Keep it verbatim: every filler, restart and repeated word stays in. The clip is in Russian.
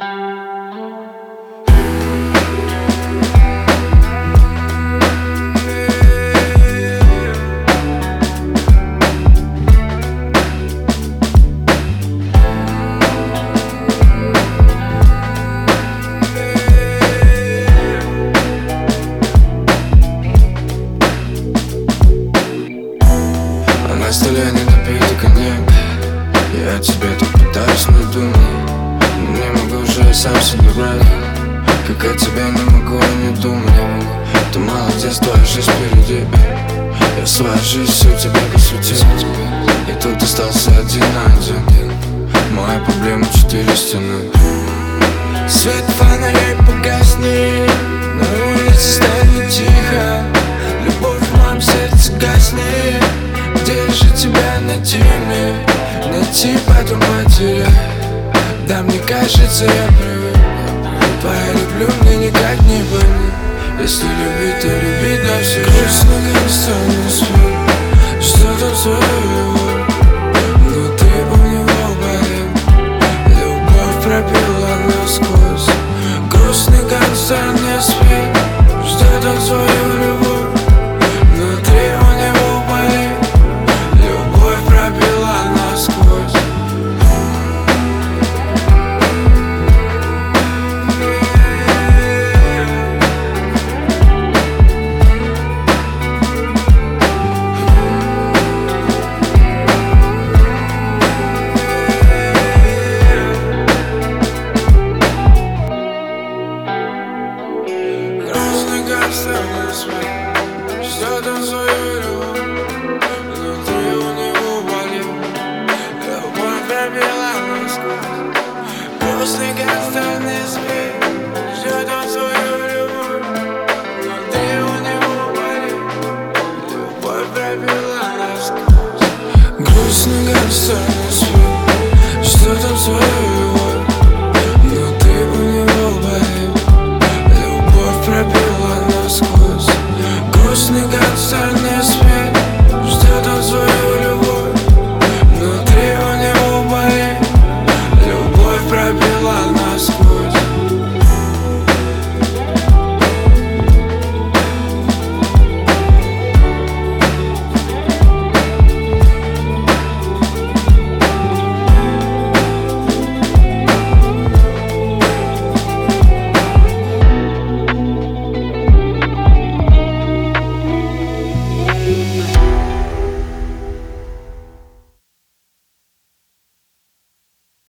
На столе не допитый коньяк. Я тебе тут пытаюсь надумать, но не могу уже я сам себе брать. Как о тебе не могу и не думать. Ты молодец, твоя жизнь впереди. Я свою жизнь всю тебе посвятил, и тут остался один на один. Моя проблема четыре стены. Свет фонарей погаснет, на улице станет тихо. Любовь в моем сердце гаснет. Где же тебя найти мне? Найти, потом потерять. Да мне кажется, я привык. Твоя люблю мне никак не понять. Если любить, то любить на всю жизнь. Грустно, как странный свет, что-то своего внутри у него болит. Любовь пробила насквозь. Грустный, как странный свет, что-то свою любовь внутри у него болит. Любовь пробила насквозь. Грустный, как странный свет, что-то свою любовь внутри у него болит. Любовь пробила насквозь. Грустный, как странный свет, что-то свою любовь внутри у него болит. Любовь пробила насквозь. Грустный, как странный